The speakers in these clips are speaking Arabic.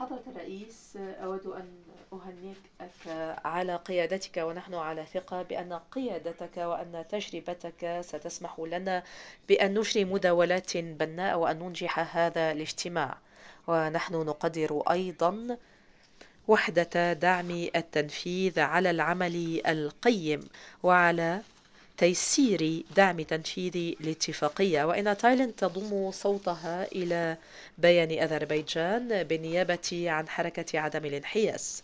حضرة الرئيس، أود أن أهنئك على قيادتك، ونحن على ثقة بأن قيادتك وأن تجربتك ستسمح لنا بأن نجري مداولات بناءة وأن ننجح هذا الاجتماع. ونحن نقدر أيضا وحدة دعم التنفيذ على العمل القيم وعلى تيسير دعم تنفيذ الاتفاقية، وإن تايلاند تضم صوتها إلى بيان أذربيجان بالنيابة عن حركة عدم الانحياز.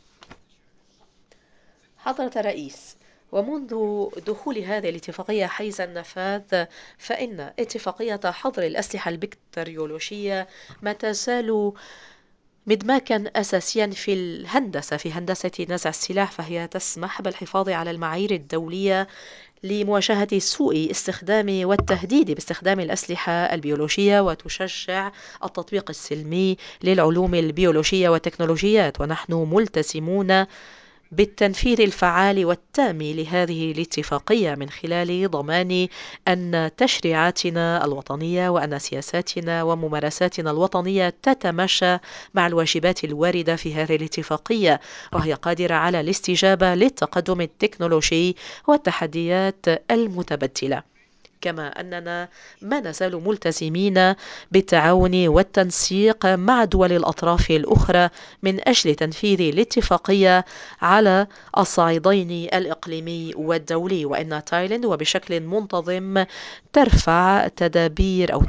حضرة الرئيس، ومنذ دخول هذه الاتفاقية حيز النفاذ، فإن اتفاقية حظر الأسلحة البكتيريولوجية ما تزال مدماجا أساسيا في هندسة نزع السلاح، فهي تسمح بالحفاظ على المعايير الدولية لمواجهة سوء استخدام والتهديد باستخدام الأسلحة البيولوجية، وتشجع التطبيق السلمي للعلوم البيولوجية والتكنولوجيات. ونحن ملتزمون بالتنفيذ الفعال والتام لهذه الاتفاقية من خلال ضمان أن تشريعاتنا الوطنية وأن سياساتنا وممارساتنا الوطنية تتماشى مع الواجبات الواردة في هذه الاتفاقية، وهي قادرة على الاستجابة للتقدم التكنولوجي والتحديات المتبدلة. كما أننا ما نزال ملتزمين بالتعاون والتنسيق مع دول الأطراف الأخرى من أجل تنفيذ الاتفاقية على الصعيدين الإقليمي والدولي. وإن تايلاند وبشكل منتظم ترفع تدابير أو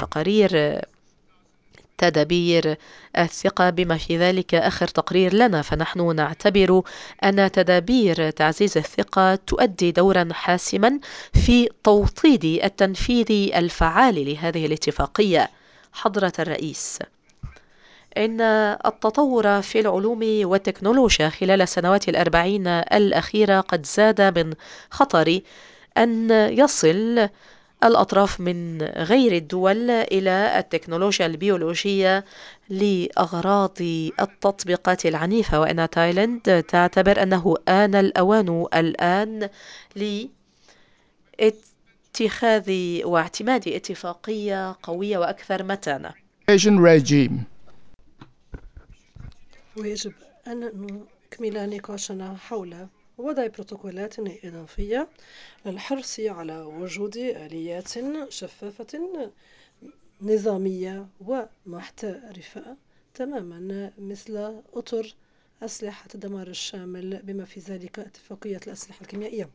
تدابير الثقة، بما في ذلك آخر تقرير لنا، فنحن نعتبر أن تدابير تعزيز الثقة تؤدي دورا حاسما في توطيد التنفيذ الفعال لهذه الاتفاقية. حضرة الرئيس، إن التطور في العلوم والتكنولوجيا خلال السنوات الأربعين الأخيرة قد زاد من خطر أن يصل الأطراف من غير الدول إلى التكنولوجيا البيولوجية لأغراض التطبيقات العنيفة، وأن تايلاند تعتبر أنه آن الأوان الآن لاتخاذ واعتماد اتفاقية قوية وأكثر متانة. ويجب أن نكمل نقاشنا حول وضع بروتوكولات إضافية للحرص على وجود آليات شفافة نظامية ومحترفة تماما، مثل أطر أسلحة الدمار الشامل، بما في ذلك اتفاقية الأسلحة الكيميائية.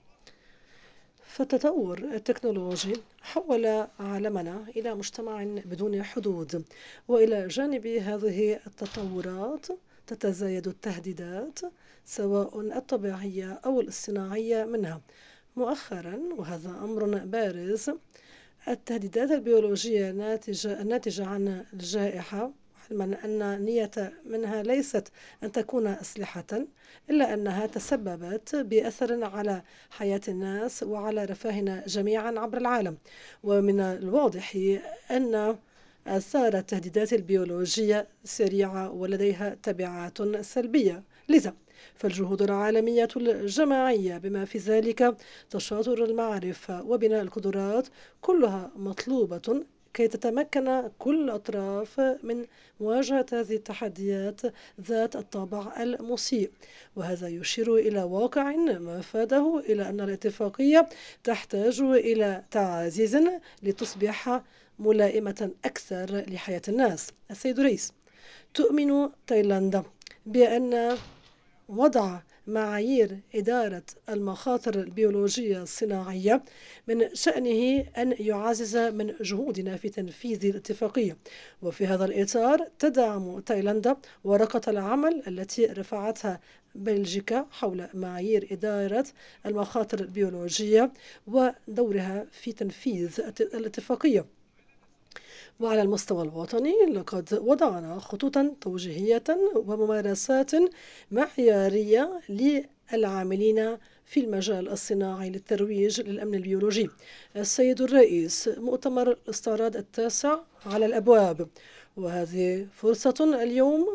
فالتطور التكنولوجي حول عالمنا إلى مجتمع بدون حدود، وإلى جانب هذه التطورات تتزايد التهديدات، سواء الطبيعية أو الاصطناعية منها. مؤخرا، وهذا أمر بارز، التهديدات البيولوجية الناتجة عن الجائحة، علما أن نية منها ليست أن تكون أسلحة، إلا أنها تسببت بأثر على حياة الناس وعلى رفاهنا جميعا عبر العالم. ومن الواضح أن آثار التهديدات البيولوجية سريعة ولديها تبعات سلبية. لذا فالجهود العالمية الجماعية، بما في ذلك تشاطر المعرفة وبناء القدرات، كلها مطلوبة كي تتمكن كل الأطراف من مواجهة هذه التحديات ذات الطابع المسيء. وهذا يشير إلى واقع مفاده إلى أن الاتفاقية تحتاج إلى تعزيز لتصبح ملائمة أكثر لحياة الناس. السيد الرئيس، تؤمن تايلاند بأن وضع معايير إدارة المخاطر البيولوجية الصناعية من شأنه أن يعزز من جهودنا في تنفيذ الاتفاقية، وفي هذا الإطار تدعم تايلاند ورقة العمل التي رفعتها بلجيكا حول معايير إدارة المخاطر البيولوجية ودورها في تنفيذ الاتفاقية. وعلى المستوى الوطني لقد وضعنا خطوطا توجيهية وممارسات معيارية للعاملين في المجال الصناعي للترويج للأمن البيولوجي. السيد الرئيس، مؤتمر الاستعراض التاسع على الأبواب، وهذه فرصة اليوم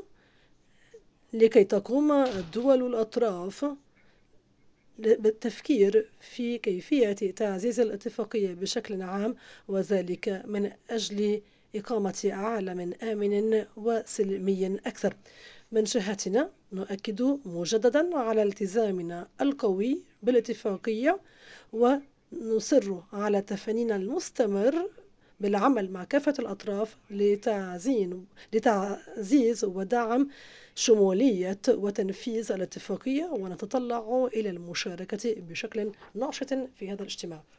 لكي تقوم الدول الأطراف بالتفكير في كيفية تعزيز الاتفاقية بشكل عام، وذلك من أجل إقامة عالم آمن وسلمي أكثر. من جهتنا نؤكد مجددا على التزامنا القوي بالاتفاقية، ونصر على تفانينا المستمر بالعمل مع كافة الأطراف لتعزيز ودعم شمولية وتنفيذ الاتفاقية، ونتطلع إلى المشاركة بشكل ناشط في هذا الاجتماع.